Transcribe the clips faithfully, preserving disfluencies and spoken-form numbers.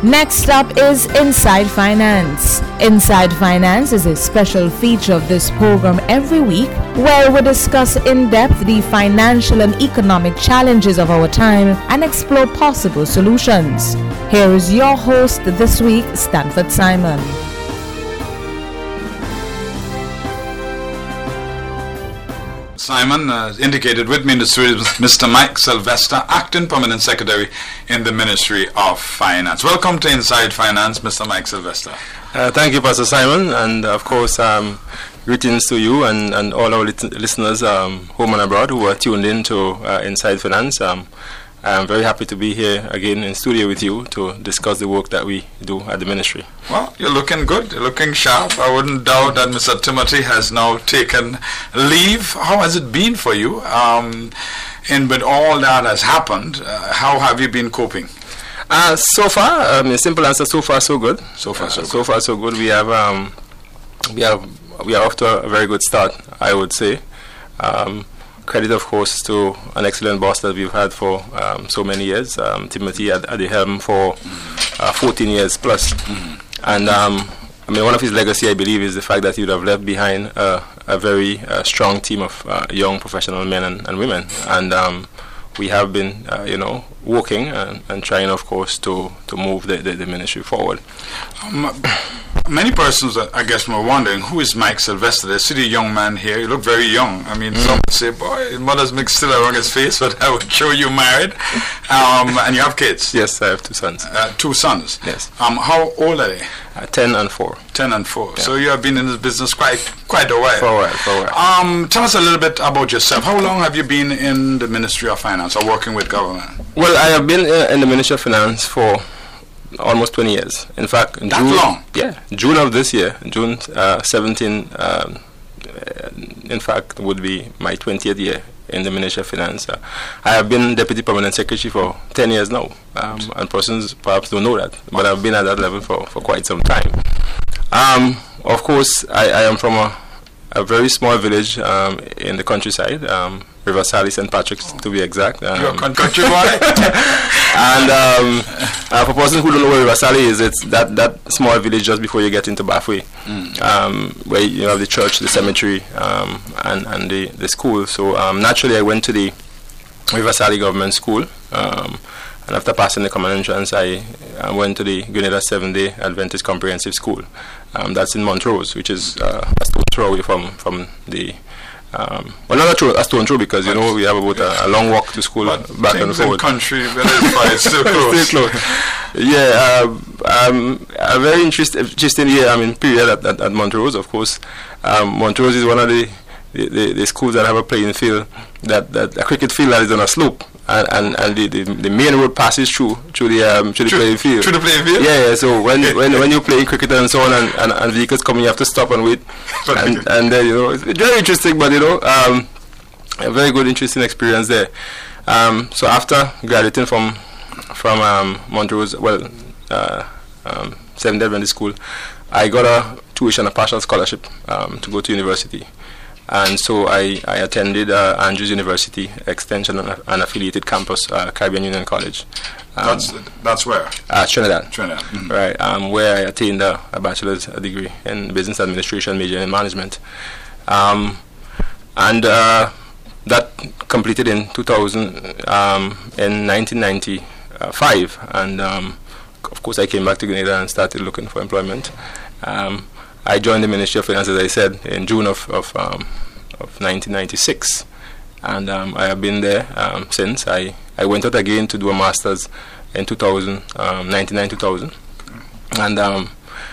Next up is Inside Finance. Inside Finance is a special feature of this program every week where we discuss in depth the financial and economic challenges of our time and explore possible solutions. Here is your host this week, Stanford Simon. Simon uh, indicated with me in the studio Mister Mike Sylvester, Acting Permanent Secretary in the Ministry of Finance. Welcome to Inside Finance, Mister Mike Sylvester. Uh, thank you, Pastor Simon, and of course, um, greetings to you and, and all our lit- listeners um, home and abroad who are tuned in to uh, Inside Finance. Um, I'm very happy to be here again in studio with you to discuss the work that we do at the ministry. Well, you're looking good. You're looking sharp. I wouldn't doubt that Mister Timothy has now taken leave. How has it been for you? Um, and with all that has happened, uh, how have you been coping? Uh, so far, um, the simple answer: so far, so good. So far, so uh, good. So far, so good. We have um, we have we are off to a very good start, I would say. Um, Credit, of course, to an excellent boss that we've had for um, so many years. Um, Timothy at, at the helm for uh, fourteen years plus. Mm-hmm. And um, I mean, one of his legacy, I believe, is the fact that he would have left behind uh, a very uh, strong team of uh, young professional men and, and women. And um, we have been, uh, you know, working and, and trying, of course, to, to move the, the, the ministry forward. Um, Many persons, uh, I guess, were wondering, who is Mike Sylvester? They see the young man here. You look very young. I mean, mm. some say, boy, his mother's mixed still around his face, but I would show you married. Um, and you have kids? Yes, I have two sons. Uh, two sons? Yes. Um, how old are they? Uh, ten and four. Ten and four. Yeah. So you have been in this business quite quite a while. For a while, for a while. Um, tell us a little bit about yourself. How long have you been in the Ministry of Finance or working with government? Well, I have been uh, in the Ministry of Finance for almost twenty years. In fact, in that June, long? Yeah, June of this year, June uh, seventeenth, um, uh, in fact, would be my twentieth year in the Ministry of Finance. Uh, I have been Deputy Permanent Secretary for ten years now, um, and persons perhaps don't know that, but I've been at that level for, for quite some time. Um, of course, I, I am from a, a very small village um, in the countryside, um, River Sally, Saint Patrick's, to be exact. Um, You're a country boy? And um, uh, for persons who don't know where River Sally is, it's that, that small village just before you get into Bafwe, mm. um, where you have the church, the cemetery, um, and, and the, the school. So um, naturally, I went to the River Sally Government School, um, and after passing the common entrance, I, I went to the Grenada Seventh-day Adventist Comprehensive School. Um, that's in Montrose, which is uh, a stone throw away from, from the Um, well, not a, throw, a stone throw because, you know, we have about a, a long walk to school but back and forward. Country, but it's still close. Still close. Yeah, uh, um, a very interest, interesting year, I mean, period at, at, at Montrose, of course. Um, Montrose is one of the, the, the, the schools that have a playing field, that, that a cricket field that is on a slope. And and, and the, the the main road passes through through the um, through the through, playing field. Through the playing field. Yeah, yeah. So when when when you play cricket and so on, and, and, and vehicles come, you have to stop and wait. and and then you know it's very interesting, but you know um, a very good, interesting experience there. Um, so after graduating from from um, Montrose, well, uh, um, Seventh-day Adventist School, I got a tuition, a partial scholarship um, to go to university. And so I, I attended uh, Andrews University Extension and, and affiliated campus, uh, Caribbean Union College. Um, that's that's where? Uh, Trinidad. Trinidad. Mm-hmm. Right, um, where I attained a, a bachelor's degree in business administration, major in management. Um, and uh, that completed in two thousand, um, in nineteen ninety-five. And um, of course I came back to Grenada and started looking for employment. Um, I joined the Ministry of Finance, as I said, in June of of, um, of nineteen ninety-six, and um, I have been there um, since. I, I went out again to do a master's in two thousand, um, ninety-nine two thousand, and um,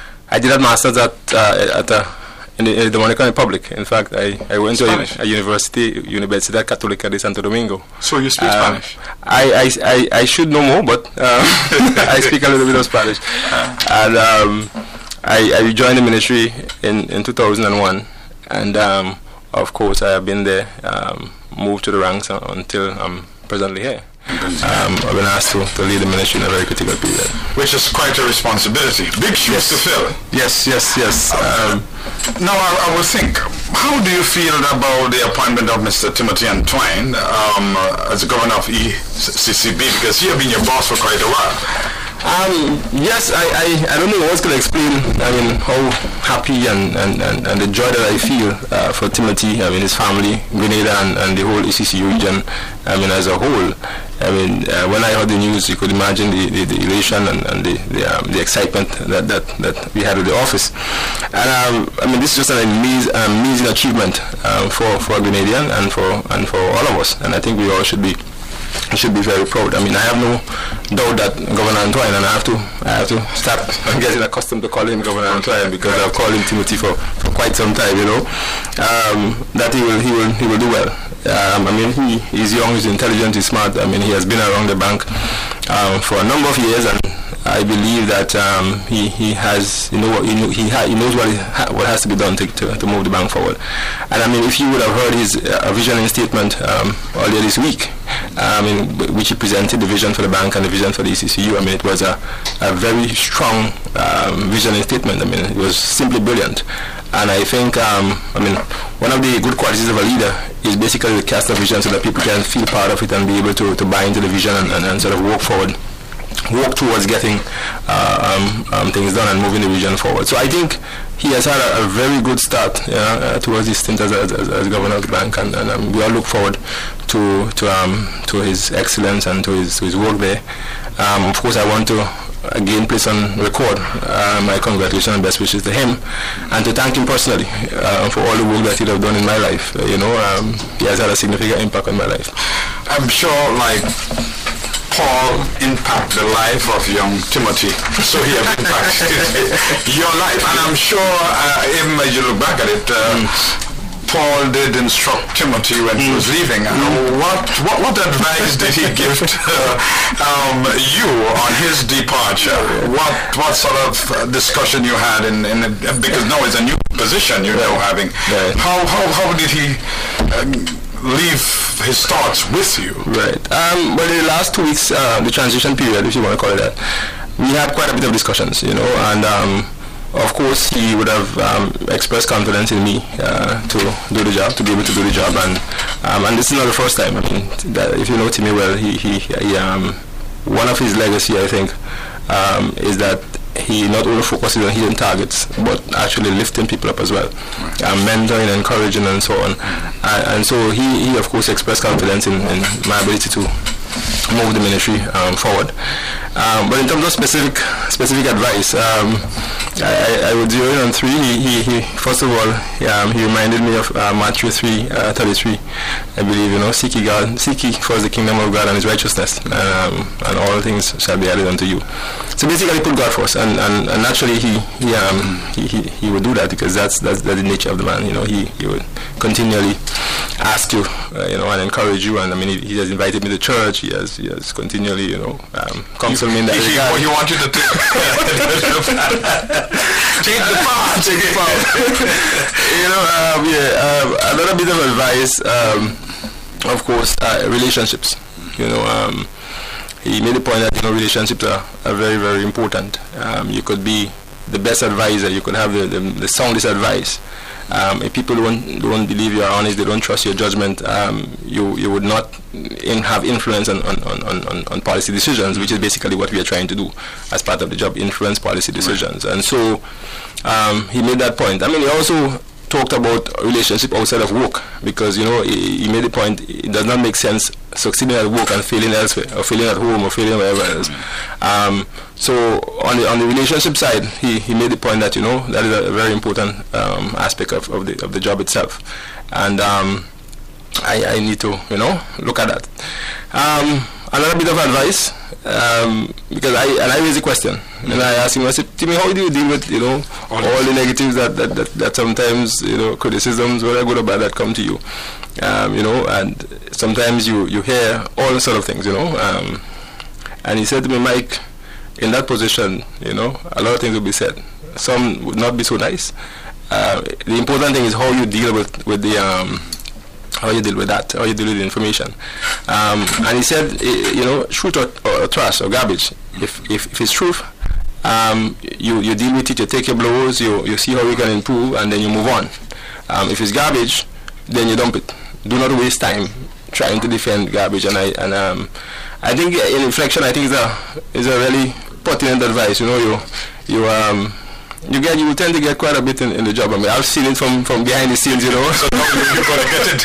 I did that master's at uh, at a, in, the, in the Dominican Republic. In fact, I, I went Spanish. to a, a university, Universidad Católica de Santo Domingo. So you speak um, Spanish? I, I, I, I should know more, but um, I speak a little bit of Spanish, and. Um, I, I joined the ministry in, in two thousand one, and um, of course I have been there, um, moved to the ranks uh, until I'm presently here. Um, I've been asked to, to lead the ministry in a very critical period. Which is quite a responsibility. Big shoes yes. to fill. Yes, yes, yes. Um, now I, I will think, how do you feel about the appointment of Mister Timothy Antwine um, as the governor of E C C B? Because he has been your boss for quite a while. Um, yes, I, I, I don't know what to explain. I mean, how happy and, and, and, and the joy that I feel uh, for Timothy, I mean, his family, Grenada, and, and the whole A C C U region, I mean, as a whole. I mean, uh, when I heard the news, you could imagine the, the, the elation and, and the the, um, the excitement that, that, that we had at the office. And um, I mean, this is just an amazing, amazing achievement um, for, for a Grenadian and for, and for all of us. And I think we all should be I should be very proud. I mean, I have no doubt that Governor Antoine, and I have to, I have to start getting accustomed to calling him Governor Antoine because I've called him Timothy for, for quite some time. You know, um, that he will, he will, he will do well. Um, I mean, he he's young, he's intelligent, he's smart. I mean, he has been around the bank um, for a number of years, and I believe that um, he he has, you know, he know, he, ha he knows what he ha what has to be done to, to to move the bank forward. And I mean, if you would have heard his uh, visioning statement um, earlier this week, I mean, which he presented the vision for the bank and the vision for the A C C U. I mean, it was a, a very strong um, visioning statement. I mean, it was simply brilliant. And I think, um, I mean, one of the good qualities of a leader is basically to cast a vision so that people can feel part of it and be able to, to buy into the vision and, and, and sort of walk forward, walk towards getting uh, um, um, things done and moving the vision forward. So I think he has had a, a very good start you know, uh, towards his stint as, as, as governor of the bank, and, and um, we all look forward to to um, to his excellence and to his, to his work there. Um, of course, I want to again place on record uh, my congratulations and best wishes to him, and to thank him personally uh, for all the work that he has done in my life. Uh, you know, um, he has had a significant impact on my life. I'm sure, like Paul impacted the life of young Timothy, so he has impacted your life, and I'm sure, uh, even as you look back at it, uh, mm. Paul did instruct Timothy when mm. he was leaving. Uh, what, what what advice did he give to uh, um, you on his departure? What what sort of uh, discussion you had in, in a, because now it's a new position you're right. now having. Right. How how how did he uh, leave his thoughts with you? Right. Um, well, the last two weeks, uh, the transition period, if you want to call it that, we had quite a bit of discussions, you know, and. Um, Of course, he would have um, expressed confidence in me uh, to do the job, to be able to do the job, and um, and this is not the first time. I mean, that if you know Timmy well, he he, he um, one of his legacy, I think, um, is that he not only focuses on hidden targets, but actually lifting people up as well, uh, mentoring, encouraging, and so on. Uh, and so he, he of course expressed confidence in, in my ability to move the ministry um, forward. Um, but in terms of specific specific advice, um, I, I would zero in on three. He, he, he first of all, um, he reminded me of uh, Matthew three uh, thirty-three. I believe, you know, seek ye God, seek ye first the kingdom of God and His righteousness, um, and all things shall be added unto you. So basically, put God first, and, and, and naturally, he he, um, he he he would do that because that's that's, that's the nature of the man. You know, he he would continually ask you, uh, you know, and encourage you. And I mean, he, he has invited me to church. He has he has continually, you know, um, counseled me in that he, regard. He, he wants you to take take the path, take the path. You know, um, yeah. Um, another bit of advice, um, of course, uh, relationships. You know, um, he made the point that you know relationships are, are very very important. Um, you could be the best advisor. You could have the the, the soundest advice. Um, if people don't don't believe you are honest, they don't trust your judgment, um, you you would not in have influence on, on, on, on, on policy decisions, which is basically what we are trying to do as part of the job, influence policy decisions. Right. And so um, he made that point. I mean, he also talked about relationship outside of work, because you know he, he made the point it does not make sense succeeding at work and failing elsewhere, or failing at home, or failing wherever else. Um, so on the on the relationship side, he, he made the point that you know that is a very important um, aspect of, of the of the job itself, and um, I, I need to you know look at that. Um, another bit of advice, um, because I and I raised a question, mm-hmm. and I asked him, I said, Timmy, how do you deal with you know all, all the negatives that, that, that, that sometimes you know criticisms, whether good or bad, that come to you, um, you know, and sometimes you you hear all sort of things, you know, um, and he said to me, Mike, in that position, you know, a lot of things will be said. Some would not be so nice. Uh, the important thing is how you deal with with the um, how you deal with that, how you deal with the information. Um, and he said, you know, truth or, or trash or garbage. If if, if it's truth, um, you you deal with it. You take your blows. You you see how you can improve, and then you move on. Um, if it's garbage, then you dump it. Do not waste time trying to defend garbage. And I and um, I think in reflection, I think is a is a really pertinent advice. You know, you you um. You get, you tend to get quite a bit in, in the job. I mean, I've seen it from, from behind the scenes, you know. So now you're gonna get it.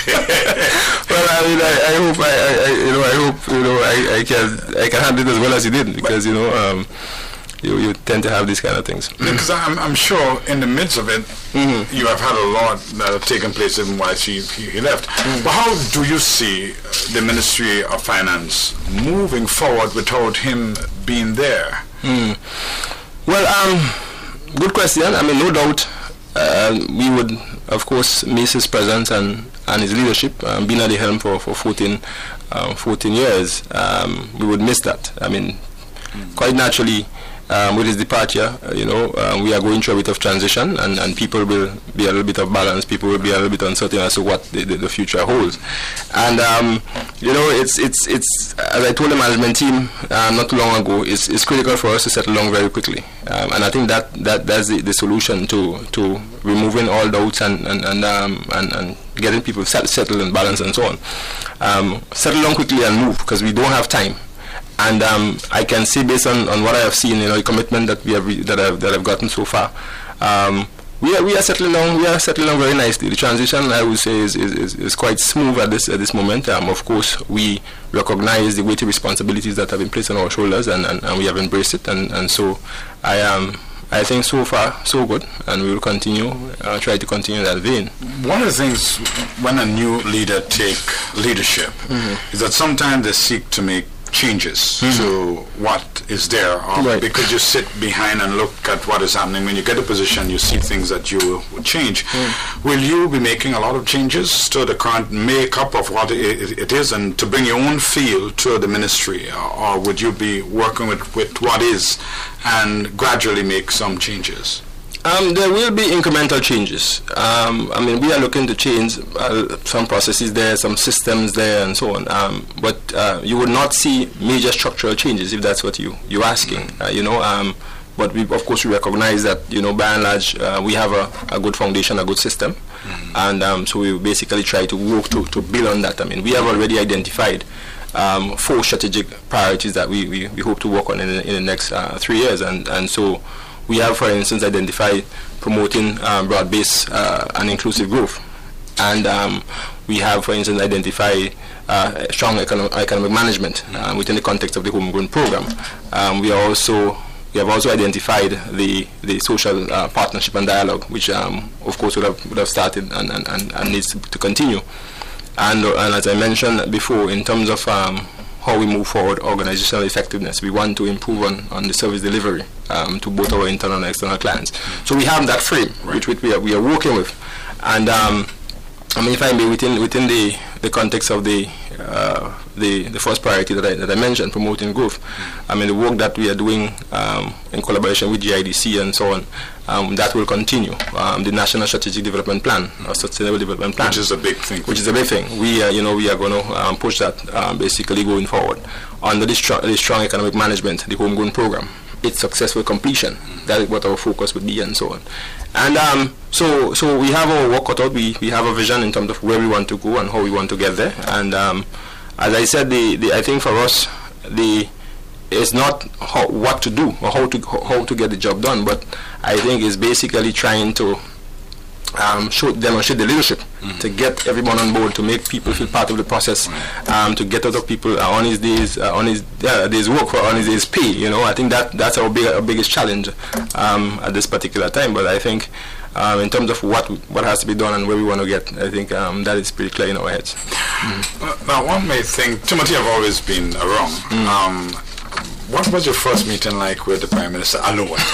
Well, I mean, I, I hope, I, I, you know, I hope, you know, I, I can, I can handle it as well as you did, because you know, um, you, you tend to have these kind of things. Because I'm, I'm sure in the midst of it, mm-hmm. you have had a lot that have taken place even while he, he, he left. Mm-hmm. But how do you see the Ministry of Finance moving forward without him being there? Mm. Well, um. Good question. I mean, no doubt, uh, we would, of course, miss his presence and, and his leadership. Um, being at the helm for, for fourteen, um, fourteen years, um, we would miss that. I mean, mm. quite naturally, um, with his departure, uh, you know, um, we are going through a bit of transition, and, and people will be a little bit of balance. People will be a little bit uncertain as to what the, the, the future holds. And, um, you know, it's, it's, it's, as I told the management team um, not too long ago, it's, it's critical for us to settle down very quickly. Um, and I think that, that that's the, the solution to, to removing all doubts and, and, and, um, and, and getting people set, settled and balanced and so on. Um, settle down quickly and move, because we don't have time. And um, I can say, based on, on what I have seen, you know, the commitment that we have re that I've that I've gotten so far, um, we are we are settling down. We are settling down very nicely. The transition, I would say, is is, is, is quite smooth at this at this moment. Um, of course, we recognize the weighty responsibilities that have been placed on our shoulders, and, and, and we have embraced it. And, and so, I am. Um, I think so far so good, and we will continue. Uh, try to continue that vein. One of the things when a new leader take leadership mm-hmm. is that sometimes they seek to make changes mm-hmm. to what is there, um, right. because you sit behind and look at what is happening. When you get a position, you see things that you will change. Mm. Will you be making a lot of changes to the current makeup of what it, it is, and to bring your own feel to the ministry, or, or would you be working with, with what is and gradually make some changes? Um, there will be incremental changes. Um, I mean, we are looking to change uh, some processes there, some systems there, and so on. Um, but uh, you would not see major structural changes, if that's what you you're asking. Uh, you know, um, but we of course we recognize that, you know, by and large uh, we have a, a good foundation, a good system, mm-hmm. and um, so we basically try to work to to build on that. I mean, we have already identified um, four strategic priorities that we, we, we hope to work on in the, in the next uh, three years, and and so. We have, for instance, identified promoting um, broad-based uh, and inclusive growth. And um, we have, for instance, identified uh, strong econo economic management uh, within the context of the homegrown program. Um, we are also we have also identified the the social uh, partnership and dialogue, which um, of course would have would have started and, and, and, and needs to, to continue. And, uh, and as I mentioned before, in terms of um, how we move forward, organizational effectiveness, we want to improve on, on the service delivery um, to both our internal and external clients. So we have that frame, right. which, which we, are, we are working with. And um, I mean, if I may, within within the, the context of the, uh, the the first priority that I, that I mentioned, promoting growth, mm-hmm. I mean, the work that we are doing um, in collaboration with G I D C and so on, um, that will continue. Um, the National Strategic Development Plan, mm-hmm. or Sustainable Development Plan, which is a big thing. Which is a big thing. We, uh, you know, we are going to um, push that um, basically going forward under the, str the strong economic management, the homegrown program, its successful completion. Mm-hmm. That is what our focus would be, and so on. And um, so, so we have our work cut out. We we have a vision in terms of where we want to go and how we want to get there. And um, as I said, the, the I think for us, the it's not how, what to do or how to how to get the job done, but I think it's basically trying to um, show demonstrate the leadership mm-hmm. to get everyone on board, to make people feel part of the process, um, to get out of people uh, on his days uh, on his uh, days work for on his days pay. You know, I think that that's our big our biggest challenge um, at this particular time. But I think um, in terms of what what has to be done and where we want to get, I think um, that is pretty clear in our heads. Mm-hmm. Now, one may think Timothy have always been around. Mm-hmm. um, What was your first meeting like with the Prime Minister alone? Alone.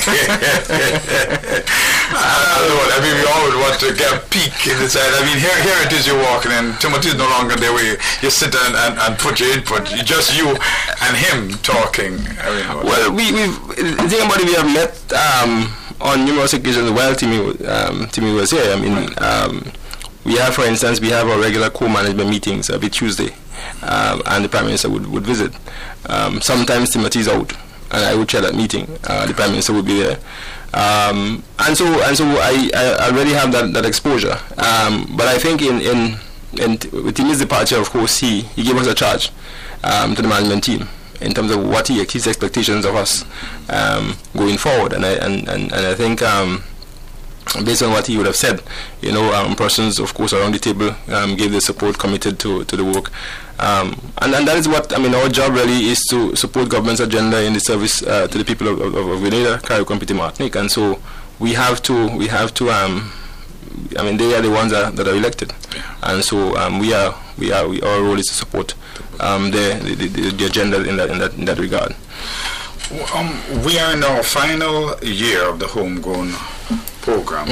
I mean, we all would want to get a peek inside. I mean, here, here it is. You're walking, and Timothy is no longer there. Where you sit and, and, and put your input. Just you and him talking. I mean, well, we we the thing about it, we have met um, on numerous occasions while Timmy um, Timmy was here. I mean, um, we have, for instance, we have our regular co-management meetings every Tuesday. Um, and the Prime Minister would, would visit. Um, sometimes Timothy is out, and I would chair that meeting. Uh, the Prime Minister would be there, um, and so and so I, I already have that, that exposure. Um, but I think in in, in with Timmy's departure, of course, he he gave us a charge um, to the management team in terms of what he, his expectations of us um, going forward. And I and, and, and I think um, based on what he would have said, you know, um, persons, of course, around the table um, gave their support, committed to, to the work. Um, and, and that is what, I mean, our job really is to support government's agenda in the service uh, to the people of, of, of Grenada, Carriacou, Petite Martinique. And so we have to, we have to, um, I mean, they are the ones that, that are elected. Yeah. And so um, we are, we are, we, our role is to support um, the, the, the, the agenda in that, in that, in that regard. Um, we are in our final year of the homegrown program.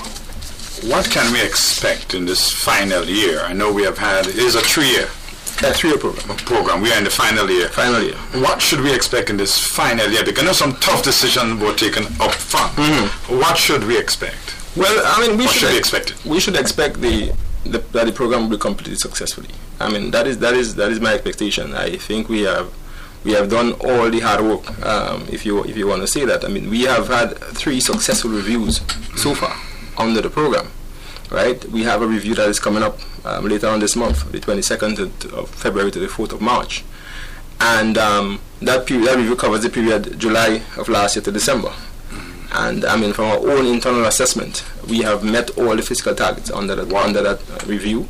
Mm. What can we expect in this final year? I know we have had, it is a three-year a three-year program. program. We are in the final year. Final year. What should we expect in this final year? Because I know some tough decisions were taken up front. Mm-hmm. What should we expect? Well, I mean, we what should, should we ex- expect? We should expect the, the that the program will be completed successfully. I mean, that is that is that is my expectation. I think we have we have done all the hard work. Um, if you if you want to say that, I mean, we have had three successful reviews so far under the program. Right? We have a review that is coming up um, later on this month, the twenty-second of February to the fourth of March, and um, that period, that review covers the period July of last year to December. And I mean, from our own internal assessment, we have met all the fiscal targets under that under that uh, review,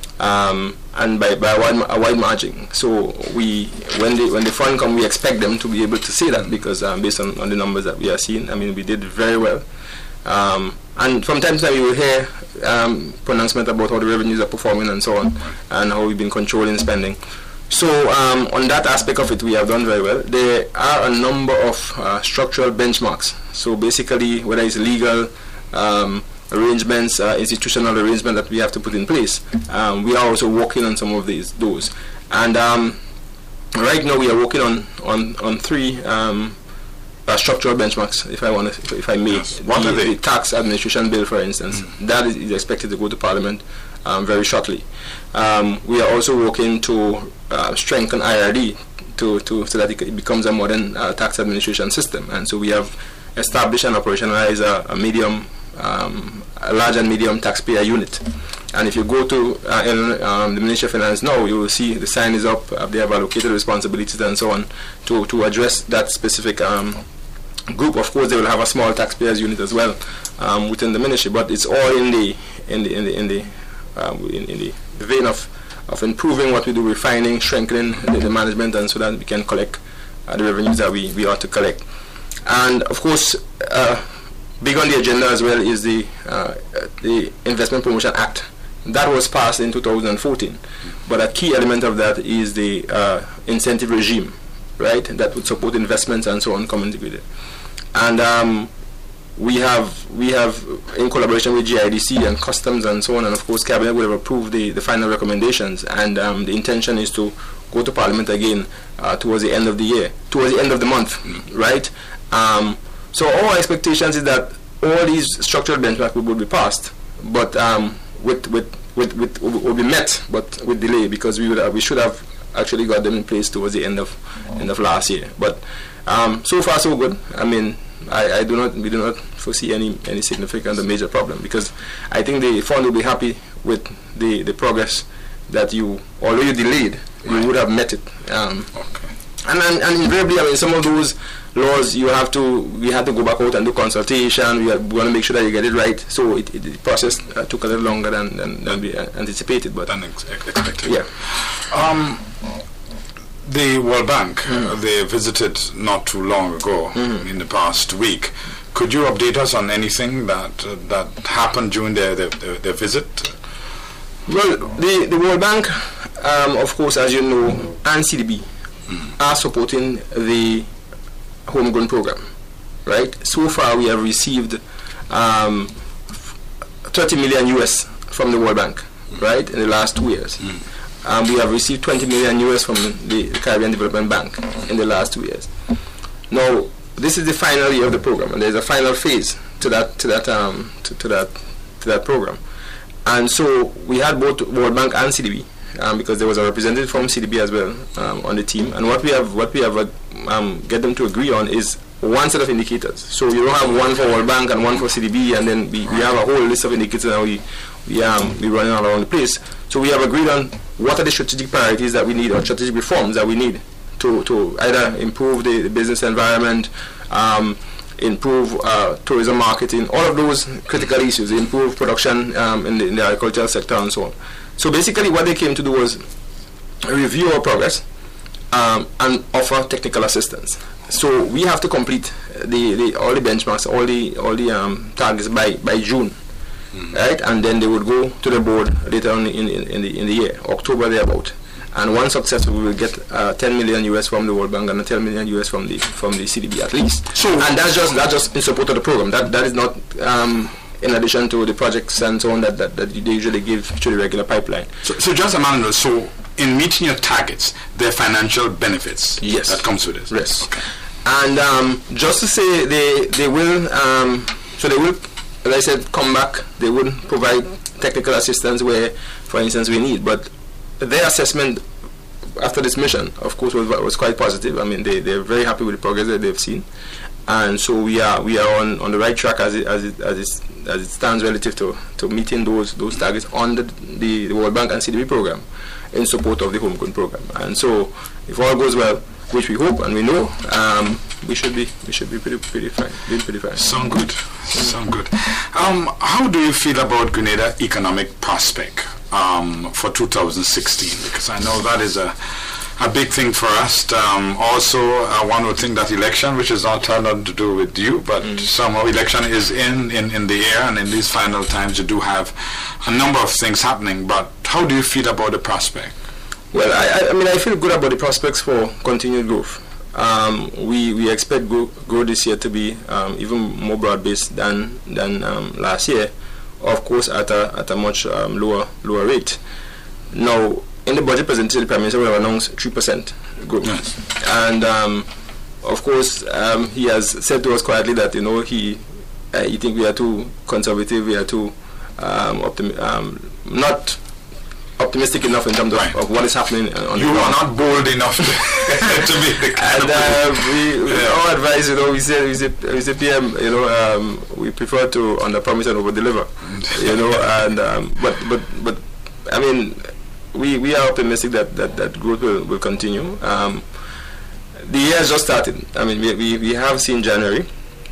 um, and by, by a, wide, a wide margin. So we, when the when the fund come, we expect them to be able to say that because um, based on, on the numbers that we are seeing, I mean, we did very well. Um, and from time to time, you will hear um, pronouncement about how the revenues are performing and so on, and how we've been controlling spending. So um, on that aspect of it, we have done very well. There are a number of uh, structural benchmarks. So basically, whether it's legal um, arrangements, uh, institutional arrangement that we have to put in place, um, we are also working on some of these those. And um, right now, we are working on on on three um, uh, structural benchmarks. If I want to, if I may, yes. What the, are they? The tax administration bill, for instance, mm. that is, is expected to go to Parliament um, very shortly. Um, we are also working to Uh, strengthen I R D to, to so that it, it becomes a modern uh, tax administration system, and so we have established and operationalized a, a medium, um, a large and medium taxpayer unit. And if you go to uh, in, um, the Ministry of Finance now, you will see the sign is up. Uh, they have allocated responsibilities and so on to to address that specific um, group. Of course, they will have a small taxpayers unit as well um, within the ministry, but it's all in the in the in the in the um, in, in the vein of. of improving what we do, refining, strengthening the, the management, and so that we can collect uh, the revenues that we, we ought to collect. And of course, uh, big on the agenda as well is the uh, the Investment Promotion Act. That was passed in two thousand fourteen, but a key element of that is the uh, incentive regime, right, that would support investments and so on coming together. And um, we have we have in collaboration with G I D C and customs and so on, and of course Cabinet will have approved the, the final recommendations, and um, the intention is to go to Parliament again uh, towards the end of the year, towards the end of the month, mm. right? Um, so our expectations is that all these structural benchmarks will be passed, but um, with, with, with, with will be met, but with delay, because we would have, we should have actually got them in place towards the end of end of last year. But um, so far so good. I mean. I, I do not, we do not foresee any, any significant or major problem, because I think the fund will be happy with the, the progress that you, although you delayed, right. you would have met it. Um, okay. And, and and invariably, I mean, some of those laws you have to, we had to go back out and do consultation. We, we want to make sure that you get it right. So it, it, the process uh, took a little longer than than, than we anticipated. But than ex- expected. Yeah. Um, The World Bank, mm. uh, they visited not too long ago, mm. in the past week. Could you update us on anything that uh, that happened during their, their, their, their visit? Well, the, the World Bank, um, of course, as you know, and C D B mm. are supporting the homegrown program, right? So far, we have received um, thirty million U S from the World Bank, mm. right, in the last two years. Mm. Um, we have received twenty million U S from the, the Caribbean Development Bank in the last two years. Now, this is the final year of the program, and there's a final phase to that to that um, to, to that to that program. And so we had both World Bank and C D B, um, because there was a representative from C D B as well um, on the team. And what we have what we have uh, um, get them to agree on is one set of indicators. So you don't have one for World Bank and one for C D B, and then we, we have a whole list of indicators, and we we um we running all around the place. So we have agreed on what are the strategic priorities that we need, or strategic reforms that we need to, to either improve the, the business environment, um, improve uh, tourism marketing, all of those critical issues, improve production um, in, the, in the agricultural sector and so on. So basically what they came to do was review our progress um, and offer technical assistance. So we have to complete the, the all the benchmarks, all the all the um, targets by, by June, mm-hmm. right? And then they would go to the board later on in, in, in the in the year, October thereabout. And once successful, we will get uh, ten million U S from the World Bank and ten million U S from the from the C D B at least. So and that's just that's just in support of the program. That that is not um, in addition to the projects and so on that, that, that they usually give to the regular pipeline. So, so just a minute. So in meeting your targets, there are financial benefits. Yes, that comes with it. Yes. Okay. And um, just to say, they they will um, so they will, as I said, come back. They will provide technical assistance where, for instance, we need. But their assessment after this mission, of course, was was quite positive. I mean, they they're very happy with the progress that they've seen, and so we are we are on, on the right track as it as it as it as it stands relative to, to meeting those those targets on the, the the World Bank and C D B program in support of the homegrown program. And so, if all goes well, which we hope and we know, um, we should be we should be pretty pretty fine, doing pretty fine. Sound good, sound good. Um, how do you feel about Grenada economic prospect um, for two thousand sixteen? Because I know that is a a big thing for us. Um, also, uh, one would think that election, which is not had nothing to do with you, but mm. somehow election is in, in in the air, and in these final times, you do have a number of things happening. But how do you feel about the prospect? Well, I, I mean, I feel good about the prospects for continued growth. Um, we we expect growth, growth this year to be um, even more broad-based than than um, last year, of course, at a at a much um, lower lower rate. Now, in the budget presentation, the Prime Minister will have announced three percent growth, yes. and um, of course, um, he has said to us quietly that you know he uh, he think we are too conservative, we are too um, optimi- um, not. optimistic enough in terms of, right. of what is happening on you the ground. You are not bold enough to, to be the kind and of uh, we, yeah. our advice, you know, we say, we say, we say P M, you know, um, we prefer to under promise and over deliver, you know, and um, but but but I mean, we we are optimistic that that, that growth will, will continue. Um, the year has just started. I mean, we we, we have seen January.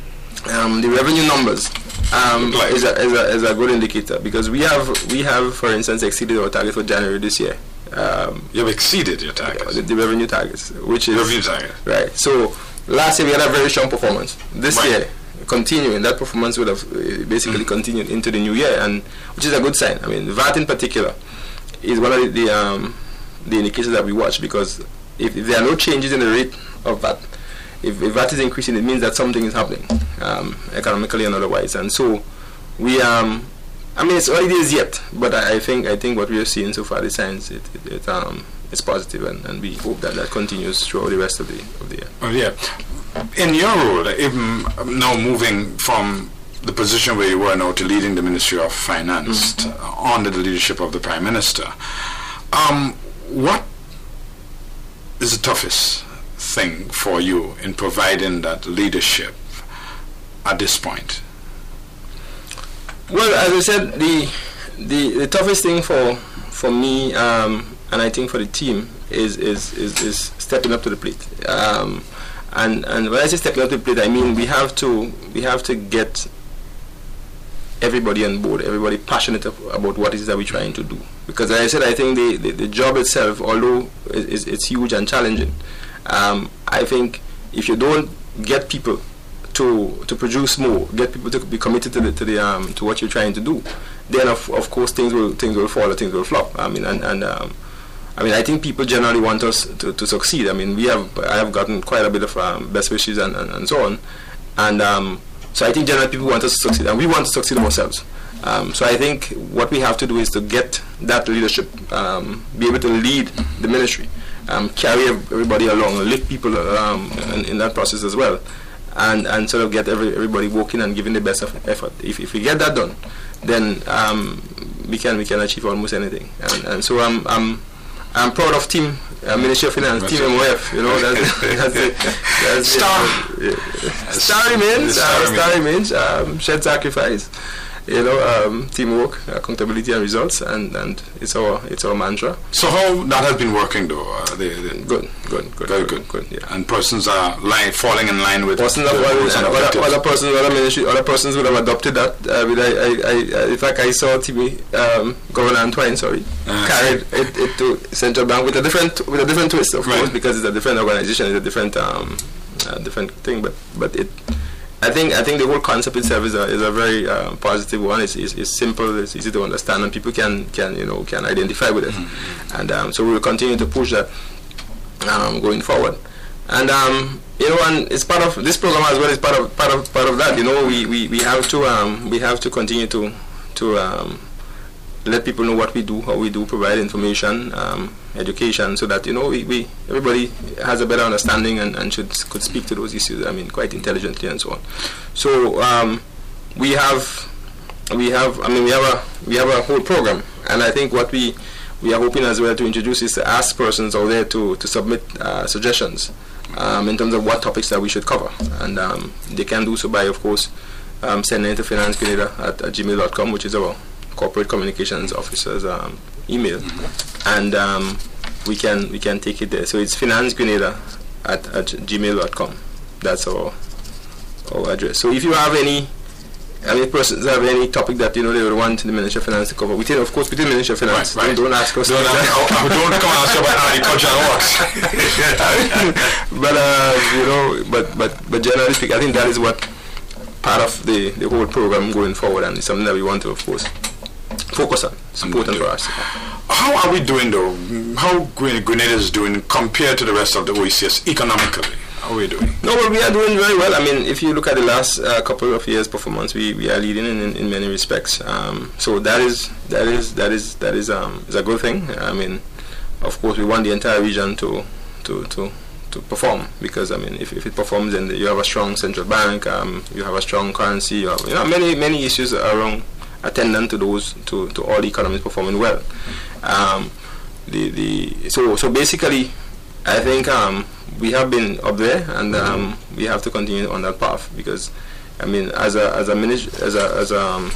Um, the revenue numbers. Um, like is, a, is, a, is a good indicator because we have we have for instance exceeded our target for January this year. Um, you have exceeded your targets. The, the revenue targets, which is revenue target. Right. So last year we had a very strong performance. This right. year, continuing that performance would have uh, basically mm. continued into the new year, and which is a good sign. I mean, V A T in particular is one of the the, um, the indicators that we watch because if, if there are no changes in the rate of V A T. If, if V A T is increasing, it means that something is happening, um, economically and otherwise. And so, we, um, I mean, it's early days yet, but I, I think I think what we have seen so far, the signs, it, it, it um, is positive, and, and we hope that that continues throughout the rest of the of the year. Oh yeah. In your role, even now moving from the position where you were now to leading the Ministry of Finance mm-hmm. uh, under the leadership of the Prime Minister, um, what is the toughest thing for you in providing that leadership at this point? Well, as I said, the the, the toughest thing for for me um, and I think for the team is is, is, is stepping up to the plate. Um, and and when I say stepping up to the plate, I mean we have to we have to get everybody on board, everybody passionate about what it is that we're trying to do. Because as I said, I think the, the, the job itself, although it's, it's huge and challenging, um, I think if you don't get people to to produce more, get people to be committed to the to the um, to what you're trying to do, then of of course things will things will fall, or things will flop. I mean, and and um, I mean, I think people generally want us to, to succeed. I mean, we have I have gotten quite a bit of um, best wishes and, and, and so on, and um, so I think generally people want us to succeed, and we want to succeed ourselves. Um, so I think what we have to do is to get that leadership, um, be able to lead the ministry, um, carry everybody along, lift people um, in, in that process as well, and, and sort of get every, everybody working and giving the best of effort. If if we get that done, then um, we can we can achieve almost anything. And, and so I'm I'm I'm proud of team uh, Ministry of Finance, that's Team M O F. You know, that's that's it. That's Star. It. Yeah. Star remains. Uh, Star remains. Um, shed sacrifice. you know, um, teamwork, accountability, and results, and, and it's our it's our mantra. So how that has been working though? Uh, they, they good, good, good, very good, good. good. Yeah. And persons are line, falling in line with. Persons the, the, and other, other persons, other ministry, other persons would have adopted that. Uh, with I, I, I, in fact, I saw T V um, Governor Antoine, sorry, uh, carried it, it to Central Bank with a different with a different twist, of right. course, because it's a different organization, it's a different um, uh, different thing, but but it. I think I think the whole concept itself is a is a very uh, positive one. It's, it's, it's simple, it's easy to understand, and people can can you know can identify with it. Mm-hmm. And um, so we will continue to push that um, going forward. And um, you know, and it's part of this program as well. Is part of part of part of that. You know, we, we, we have to um, we have to continue to to um, let people know what we do, how we do, provide information, um, education, so that you know we, we everybody has a better understanding and, and should could speak to those issues. I mean, quite intelligently and so on. So um, we have we have I mean we have a we have a whole program, and I think what we we are hoping as well to introduce is to ask persons out there to to submit uh, suggestions um, in terms of what topics that we should cover, and um, they can do so by, of course, um, sending it to finance grenada at, at gmail dot com, which is our corporate communications officer's um, email, mm-hmm. and um, we can we can take it there. So it's finance grenada at, at gmail dot com. That's our our address. So if you have any, I mean, persons have any topic that you know they would want the Ministry of Finance to cover, within, of course, within the Ministry of Finance. Right, right. Don't, don't ask us. Don't, don't, don't come and ask about agriculture and works. But uh, you know, but but but generally speaking, I think that is what part of the the whole program going forward, and it's something that we want to, of course, focus on. It's important for us. How are we doing though? How Grenada is doing compared to the rest of the O E C S economically? How are we doing? No, well, we are doing very well. I mean, if you look at the last uh, couple of years' performance, we, we are leading in, in, in many respects. Um, so that is that is that is that is um is a good thing. I mean, of course, we want the entire region to to to. to perform, because I mean, if, if it performs, then you have a strong central bank, um, you have a strong currency, you have you know many many issues around attendant to those to, to all the economies performing well. Um, the the so so basically, I think um, we have been up there, and um, we have to continue on that path, because I mean, as a as a minist- as a as a um,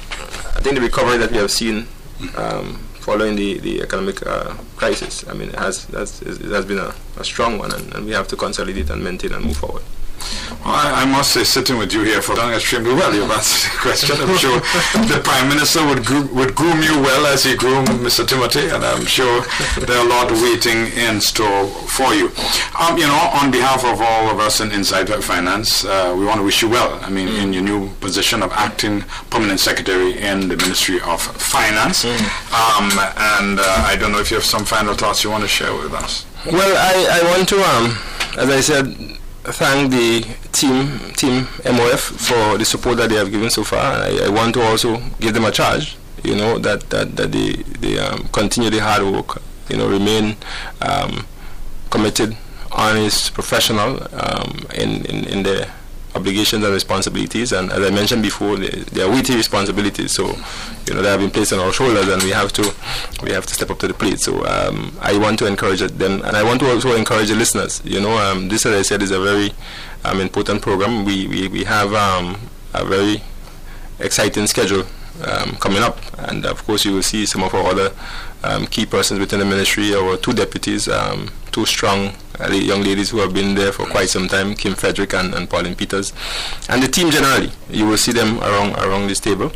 I think the recovery that we have seen um, following the, the economic uh, crisis, I mean, it has that's, it has been a, a strong one, and, and we have to consolidate and maintain and move forward. Well, I, I must say, sitting with you here for done extremely well. You've answered the question. I'm sure the Prime Minister would groom, would groom you well as he groomed Mister Timothy, and I'm sure there are a lot waiting in store for you. Um, you know, on behalf of all of us in Inside Finance, uh, we want to wish you well. I mean, mm. in your new position of Acting Permanent Secretary in the Ministry of Finance. Mm. Um, and uh, I don't know if you have some final thoughts you want to share with us. Well, I, I want to, um, as I said, thank the team, team M O F, for the support that they have given so far. I, I want to also give them a charge, you know, that that, that they, they um, continue the hard work, you know, remain um, committed, honest, professional um, in, in, in their obligations and responsibilities. And as I mentioned before, they, they are weighty responsibilities, so you know they have been placed on our shoulders, and we have to we have to step up to the plate. So um, I want to encourage them, and I want to also encourage the listeners. You know, um, this, as I said, is a very um, important program. We we, we have um, a very exciting schedule um, coming up, and of course you will see some of our other um, key persons within the ministry, our two deputies, um, two strong uh, young ladies who have been there for quite some time, Kim Frederick and, and Pauline Peters, and the team generally. You will see them around around this table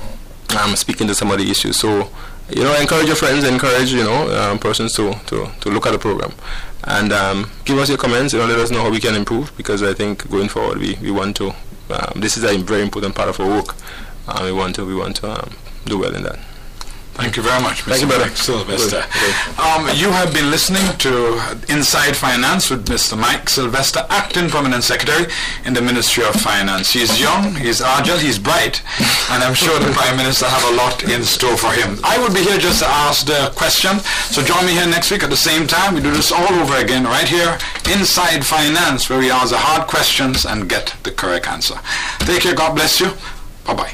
um, speaking to some of the issues. So you know, encourage your friends, encourage you know um, persons to, to, to look at the program, and um, give us your comments. You know, let us know how we can improve, because I think going forward we, we want to. Um, this is a very important part of our work. Uh, we want to we want to um, do well in that. Thank you very much, Mister Thank you, Mike Sylvester. Um, you have been listening to Inside Finance with Mister Mike Sylvester, Acting Permanent Secretary in the Ministry of Finance. He's young, he's agile, he's bright, and I'm sure the Prime Minister have a lot in store for him. I will be here just to ask the question, so join me here next week at the same time. We do this all over again right here, Inside Finance, where we ask the hard questions and get the correct answer. Take care, God bless you. Bye-bye.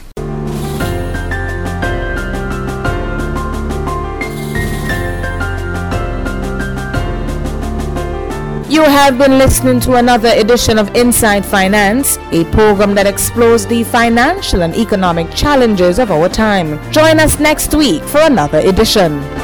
You have been listening to another edition of Inside Finance, a program that explores the financial and economic challenges of our time. Join us next week for another edition.